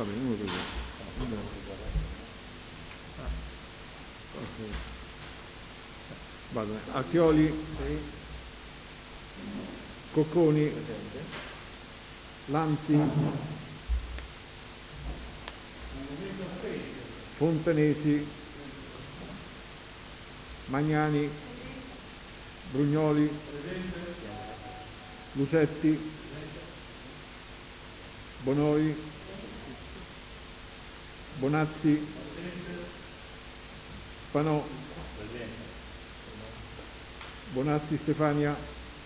bene, uno per uno. Okay. Vado. Acchioli, sì. Cocconi, Lanzi, Fontanesi, Magnani, Brugnoli, Lusetti, Bonoi, Bonazzi, Panò, Bonazzi Stefania,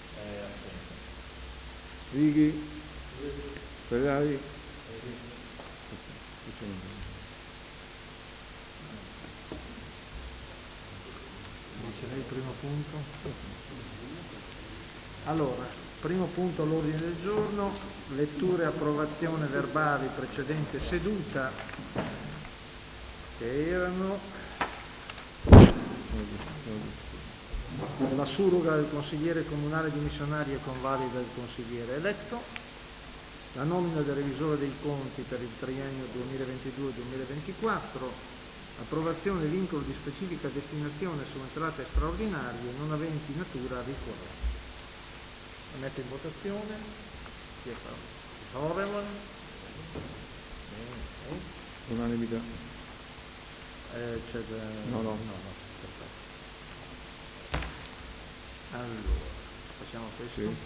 Righi, Ferrari, dice lei il primo punto? Allora, primo punto all'ordine del giorno, lettura e approvazione verbali precedente seduta, che erano la surroga del consigliere comunale dimissionario e convalida del consigliere eletto, la nomina del revisore dei conti per il triennio 2022-2024, approvazione del vincolo di specifica destinazione su entrate straordinarie non aventi natura ricorrente. La metto in votazione. Chi è favorevole? unanimità. No. Perfetto. Allora, passiamo a questo. Sì.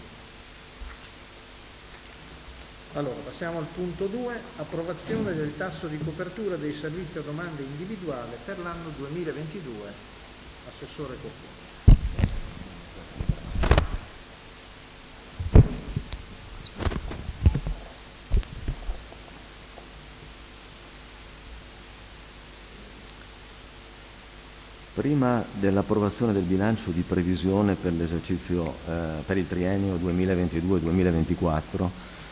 Allora, passiamo al punto 2, approvazione del tasso di copertura dei servizi a domanda individuale per l'anno 2022. Assessore Cocconi. Prima dell'approvazione del bilancio di previsione per l'esercizio per il triennio 2022-2024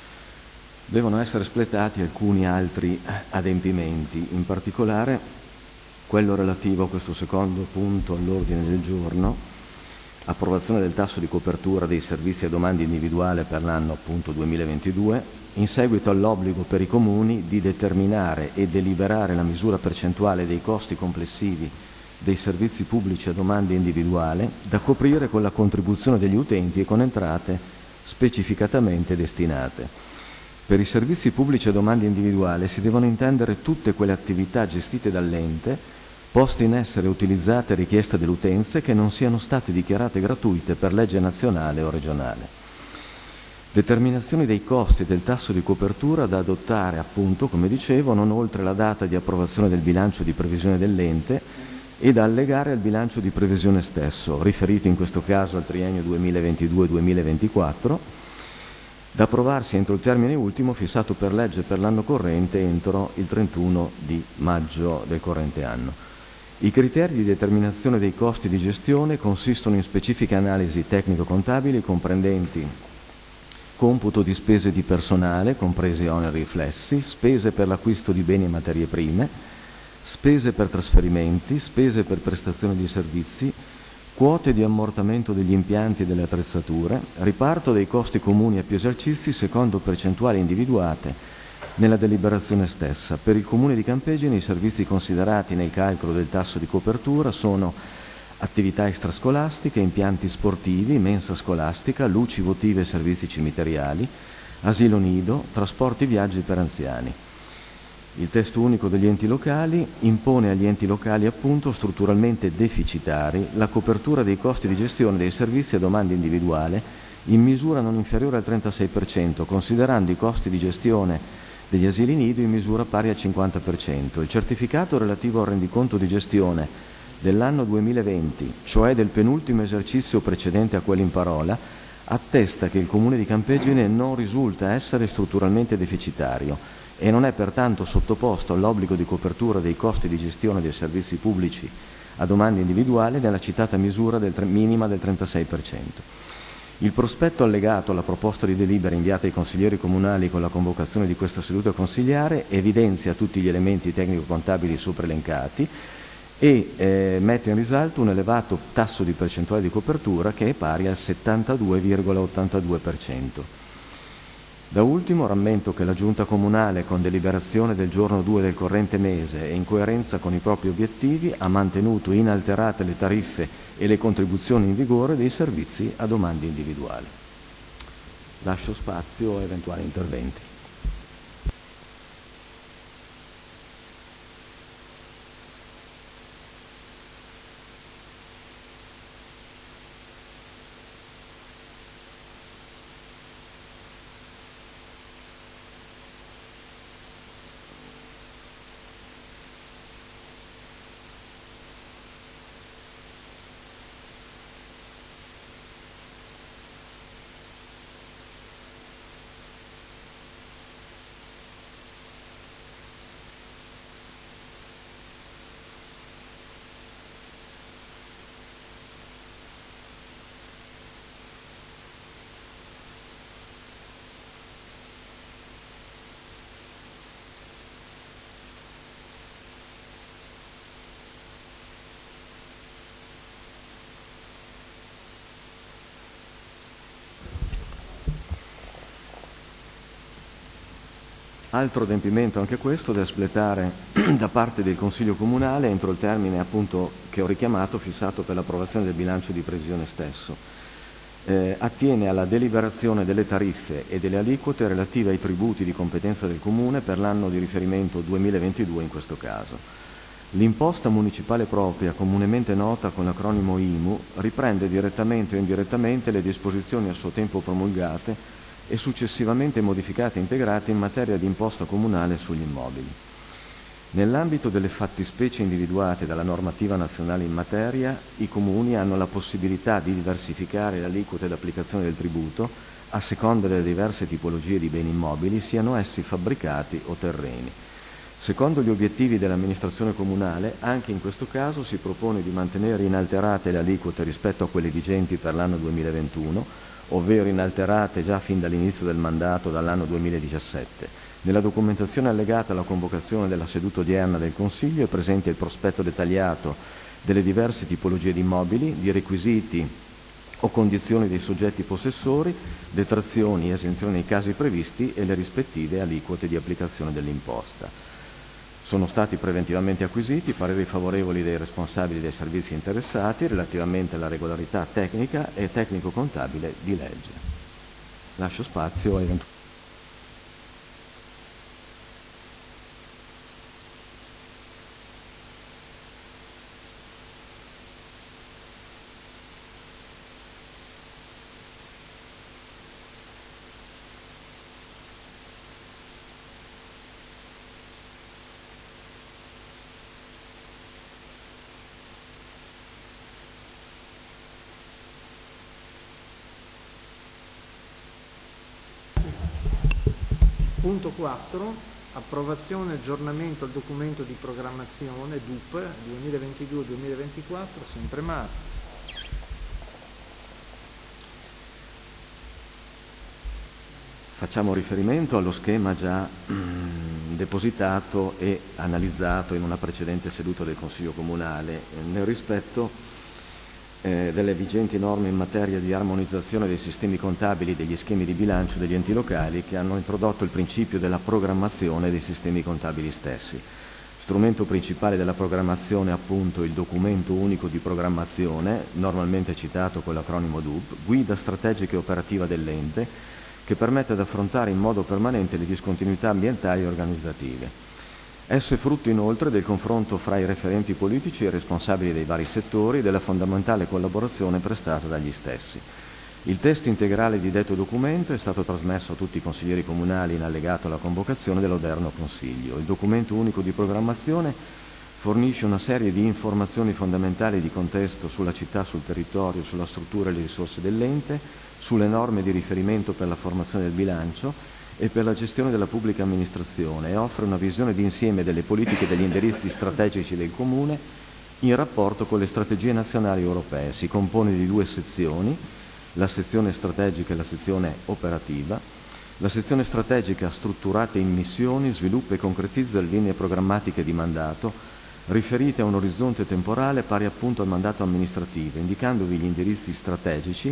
devono essere espletati alcuni altri adempimenti, in particolare quello relativo a questo secondo punto all'ordine del giorno, approvazione del tasso di copertura dei servizi a domanda individuale per l'anno appunto 2022, in seguito all'obbligo per i comuni di determinare e deliberare la misura percentuale dei costi complessivi dei servizi pubblici a domanda individuale da coprire con la contribuzione degli utenti e con entrate specificatamente destinate. Per i servizi pubblici a domanda individuale si devono intendere tutte quelle attività gestite dall'ente, poste in essere, utilizzate a richiesta delle utenze che non siano state dichiarate gratuite per legge nazionale o regionale. Determinazione dei costi e del tasso di copertura da adottare, appunto, come dicevo, non oltre la data di approvazione del bilancio di previsione dell'ente e da allegare al bilancio di previsione stesso, riferito in questo caso al triennio 2022-2024, da approvarsi entro il termine ultimo fissato per legge per l'anno corrente entro il 31 di maggio del corrente anno. I criteri di determinazione dei costi di gestione consistono in specifiche analisi tecnico-contabili comprendenti computo di spese di personale, compresi oneri riflessi, spese per l'acquisto di beni e materie prime, spese per trasferimenti, spese per prestazione di servizi, quote di ammortamento degli impianti e delle attrezzature, riparto dei costi comuni a più esercizi secondo percentuali individuate nella deliberazione stessa. Per il Comune di Campegine i servizi considerati nel calcolo del tasso di copertura sono attività extrascolastiche, impianti sportivi, mensa scolastica, luci votive e servizi cimiteriali, asilo nido, trasporti viaggi per anziani. Il testo unico degli enti locali impone agli enti locali appunto strutturalmente deficitari la copertura dei costi di gestione dei servizi a domanda individuale in misura non inferiore al 36%, considerando i costi di gestione degli asili nido in misura pari al 50%. Il certificato relativo al rendiconto di gestione dell'anno 2020, cioè del penultimo esercizio precedente a quello in parola, attesta che il Comune di Campegine non risulta essere strutturalmente deficitario e non è pertanto sottoposto all'obbligo di copertura dei costi di gestione dei servizi pubblici a domanda individuale nella citata misura minima del 36%. Il prospetto allegato alla proposta di delibera inviata ai consiglieri comunali con la convocazione di questa seduta consigliare evidenzia tutti gli elementi tecnico-contabili sopra elencati e mette in risalto un elevato tasso di percentuale di copertura che è pari al 72,82%. Da ultimo rammento che la Giunta Comunale, con deliberazione del giorno 2 del corrente mese e in coerenza con i propri obiettivi, ha mantenuto inalterate le tariffe e le contribuzioni in vigore dei servizi a domande individuali. Lascio spazio a eventuali interventi. Altro adempimento anche questo da espletare da parte del Consiglio Comunale entro il termine appunto che ho richiamato, fissato per l'approvazione del bilancio di previsione stesso. Attiene alla deliberazione delle tariffe e delle aliquote relative ai tributi di competenza del Comune per l'anno di riferimento 2022 in questo caso. L'imposta municipale propria, comunemente nota con l'acronimo IMU, riprende direttamente o indirettamente le disposizioni a suo tempo promulgate e successivamente modificate e integrate in materia di imposta comunale sugli immobili. Nell'ambito delle fattispecie individuate dalla normativa nazionale in materia, i comuni hanno la possibilità di diversificare le aliquote d'applicazione del tributo a seconda delle diverse tipologie di beni immobili, siano essi fabbricati o terreni. Secondo gli obiettivi dell'amministrazione comunale, anche in questo caso si propone di mantenere inalterate le aliquote rispetto a quelle vigenti per l'anno 2021, ovvero inalterate già fin dall'inizio del mandato dall'anno 2017. Nella documentazione allegata alla convocazione della seduta odierna del Consiglio è presente il prospetto dettagliato delle diverse tipologie di immobili, di requisiti o condizioni dei soggetti possessori, detrazioni e esenzioni nei casi previsti e le rispettive aliquote di applicazione dell'imposta. Sono stati preventivamente acquisiti pareri favorevoli dei responsabili dei servizi interessati relativamente alla regolarità tecnica e tecnico-contabile di legge. Lascio spazio a eventuali. Punto 4, approvazione e aggiornamento al documento di programmazione DUP 2022-2024, sempre Marco. Facciamo riferimento allo schema già depositato e analizzato in una precedente seduta del Consiglio Comunale nel rispetto delle vigenti norme in materia di armonizzazione dei sistemi contabili degli schemi di bilancio degli enti locali che hanno introdotto il principio della programmazione dei sistemi contabili stessi. Strumento principale della programmazione è appunto il documento unico di programmazione, normalmente citato con l'acronimo DUP, guida strategica e operativa dell'ente, che permette di affrontare in modo permanente le discontinuità ambientali e organizzative. Esso è frutto inoltre del confronto fra i referenti politici e i responsabili dei vari settori e della fondamentale collaborazione prestata dagli stessi. Il testo integrale di detto documento è stato trasmesso a tutti i consiglieri comunali in allegato alla convocazione dell'odierno Consiglio. Il documento unico di programmazione fornisce una serie di informazioni fondamentali di contesto sulla città, sul territorio, sulla struttura e le risorse dell'ente, sulle norme di riferimento per la formazione del bilancio e per la gestione della pubblica amministrazione e offre una visione d'insieme delle politiche e degli indirizzi strategici del Comune in rapporto con le strategie nazionali e europee. Si compone di 2 sezioni, la sezione strategica e la sezione operativa. La sezione strategica, strutturata in missioni, sviluppa e concretizza le linee programmatiche di mandato riferite a un orizzonte temporale pari appunto al mandato amministrativo, indicandovi gli indirizzi strategici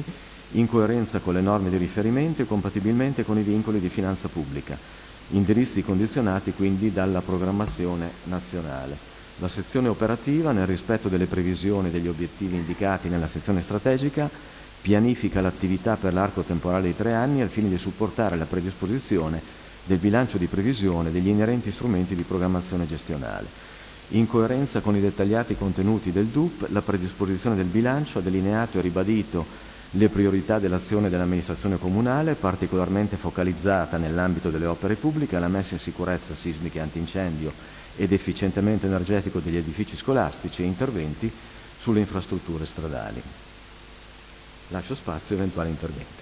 in coerenza con le norme di riferimento e compatibilmente con i vincoli di finanza pubblica, indirizzi condizionati quindi dalla programmazione nazionale. La sezione operativa, nel rispetto delle previsioni e degli obiettivi indicati nella sezione strategica, pianifica l'attività per l'arco temporale di 3 anni al fine di supportare la predisposizione del bilancio di previsione degli inerenti strumenti di programmazione gestionale. In coerenza con i dettagliati contenuti del DUP, la predisposizione del bilancio ha delineato e ribadito le priorità dell'azione dell'amministrazione comunale, particolarmente focalizzata nell'ambito delle opere pubbliche, la messa in sicurezza sismica e antincendio ed efficientamento energetico degli edifici scolastici e interventi sulle infrastrutture stradali. Lascio spazio a eventuali interventi.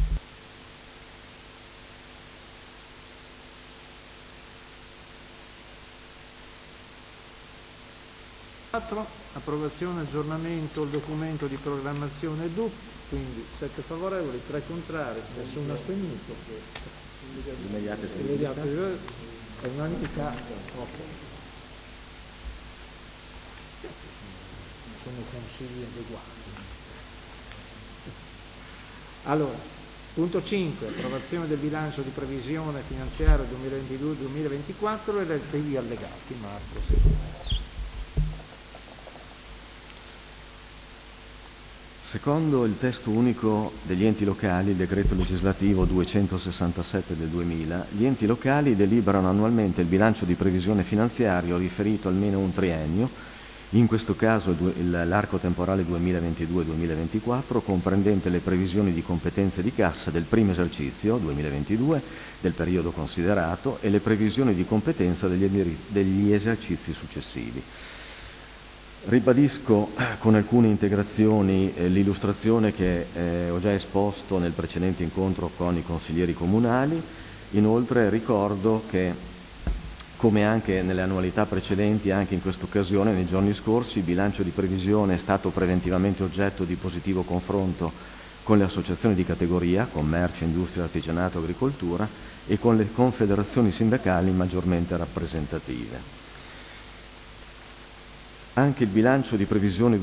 Approvazione, aggiornamento del documento di programmazione DUP, quindi 7 favorevoli, 3 contrari, nessuno astenuto. Immediate È unanimità. Sono consigli adeguati. Allora, punto 5, approvazione del bilancio di previsione finanziaria 2022-2024 e relativi allegati. Marco, sì. Secondo il testo unico degli enti locali, il decreto legislativo 267 del 2000, gli enti locali deliberano annualmente il bilancio di previsione finanziario riferito almeno un triennio, in questo caso l'arco temporale 2022-2024, comprendente le previsioni di competenze di cassa del primo esercizio 2022 del periodo considerato e le previsioni di competenza degli esercizi successivi. Ribadisco con alcune integrazioni l'illustrazione che ho già esposto nel precedente incontro con i consiglieri comunali. Inoltre ricordo che, come anche nelle annualità precedenti, anche in questa occasione, nei giorni scorsi, il bilancio di previsione è stato preventivamente oggetto di positivo confronto con le associazioni di categoria, commercio, industria, artigianato, agricoltura, e con le confederazioni sindacali maggiormente rappresentative. Anche il bilancio di previsione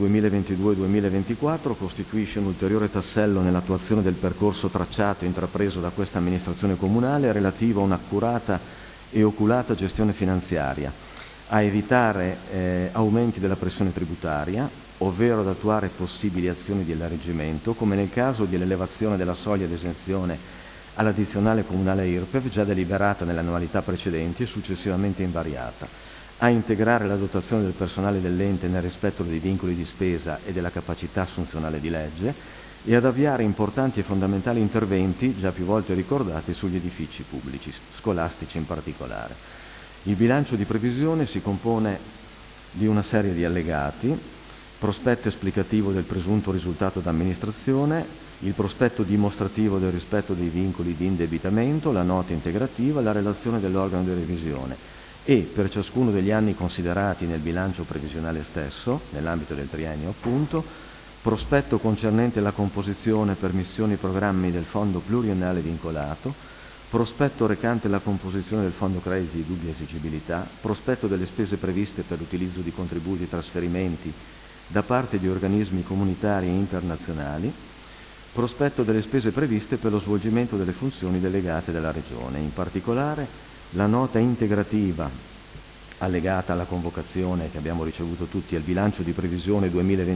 2022-2024 costituisce un ulteriore tassello nell'attuazione del percorso tracciato e intrapreso da questa amministrazione comunale relativo a un'accurata e oculata gestione finanziaria, a evitare aumenti della pressione tributaria, ovvero ad attuare possibili azioni di allargimento, come nel caso dell'elevazione della soglia di esenzione all'addizionale comunale IRPEF già deliberata nelle annualità precedenti e successivamente invariata, a integrare la dotazione del personale dell'ente nel rispetto dei vincoli di spesa e della capacità assunzionale di legge e ad avviare importanti e fondamentali interventi, già più volte ricordati, sugli edifici pubblici, scolastici in particolare. Il bilancio di previsione si compone di una serie di allegati: prospetto esplicativo del presunto risultato d'amministrazione, il prospetto dimostrativo del rispetto dei vincoli di indebitamento, la nota integrativa, la relazione dell'organo di revisione e, per ciascuno degli anni considerati nel bilancio previsionale stesso, nell'ambito del triennio appunto, prospetto concernente la composizione per missioni e programmi del fondo pluriennale vincolato, prospetto recante la composizione del fondo crediti di dubbia esigibilità, prospetto delle spese previste per l'utilizzo di contributi e trasferimenti da parte di organismi comunitari e internazionali, prospetto delle spese previste per lo svolgimento delle funzioni delegate dalla Regione, in particolare la nota integrativa allegata alla convocazione che abbiamo ricevuto tutti al bilancio di previsione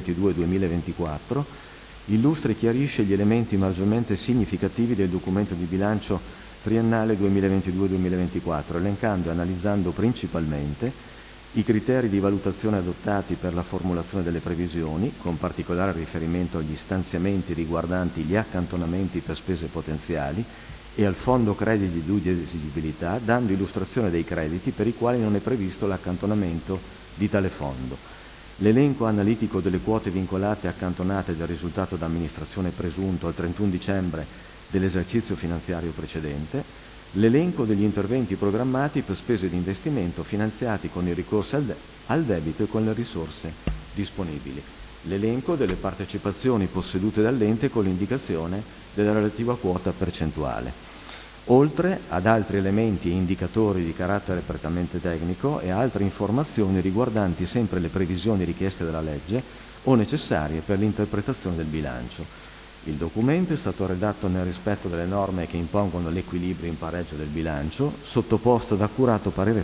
2022-2024 illustra e chiarisce gli elementi maggiormente significativi del documento di bilancio triennale 2022-2024, elencando e analizzando principalmente i criteri di valutazione adottati per la formulazione delle previsioni, con particolare riferimento agli stanziamenti riguardanti gli accantonamenti per spese potenziali e al fondo crediti di dubbia esigibilità, dando illustrazione dei crediti per i quali non è previsto l'accantonamento di tale fondo, l'elenco analitico delle quote vincolate e accantonate del risultato d'amministrazione presunto al 31 dicembre dell'esercizio finanziario precedente, l'elenco degli interventi programmati per spese di investimento finanziati con il ricorso al debito e con le risorse disponibili, l'elenco delle partecipazioni possedute dall'ente con l'indicazione della relativa quota percentuale, oltre ad altri elementi e indicatori di carattere prettamente tecnico e altre informazioni riguardanti sempre le previsioni richieste dalla legge o necessarie per l'interpretazione del bilancio. Il documento è stato redatto nel rispetto delle norme che impongono l'equilibrio in pareggio del bilancio, sottoposto all'accurato parere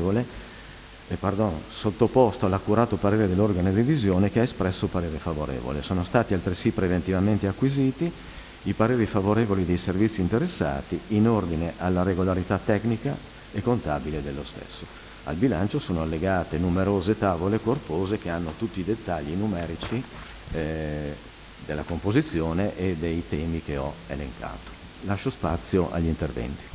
dell'organo di revisione che ha espresso parere favorevole. Sono stati altresì preventivamente acquisiti i pareri favorevoli dei servizi interessati in ordine alla regolarità tecnica e contabile dello stesso. Al bilancio sono allegate numerose tavole corpose che hanno tutti i dettagli numerici della composizione e dei temi che ho elencato. Lascio spazio agli interventi.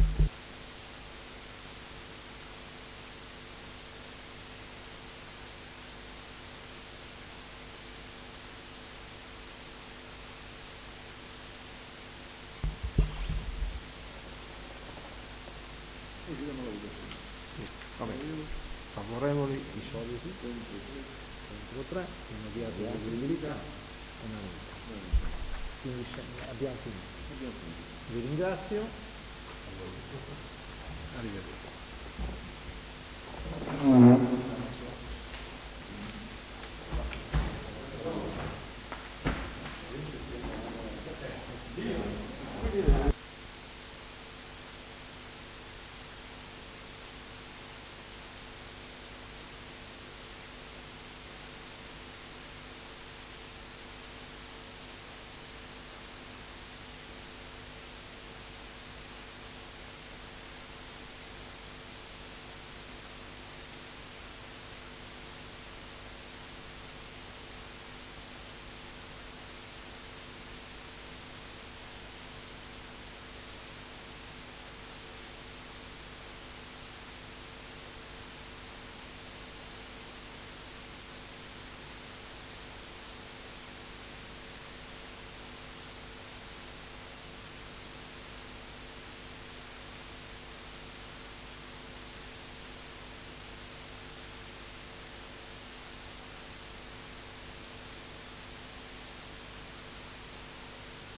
Favorevoli i soliti, contro 3, immediata eseguibilità, quindi abbiamo finito. Vi ringrazio. Arrivederci.